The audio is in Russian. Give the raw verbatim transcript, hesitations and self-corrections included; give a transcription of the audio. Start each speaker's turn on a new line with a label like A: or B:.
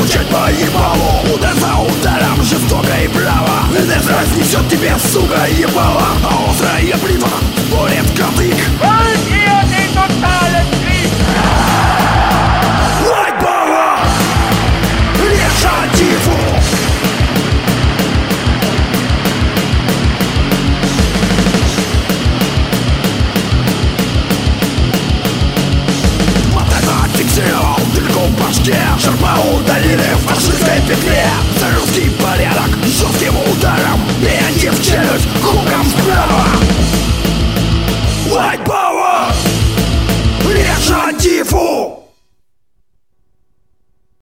A: Стучать по ебалу, удар за ударом, жестоко и браво. эн эс разнесет тебе, сука, ебало. А острая бритва борет кадык. Лайтбава, решативу. Фиксировал дырку в башке. Шарпа удалили в фашистской петле. За русский порядок жестким ударом. Бейте в челюсть, хуком справа.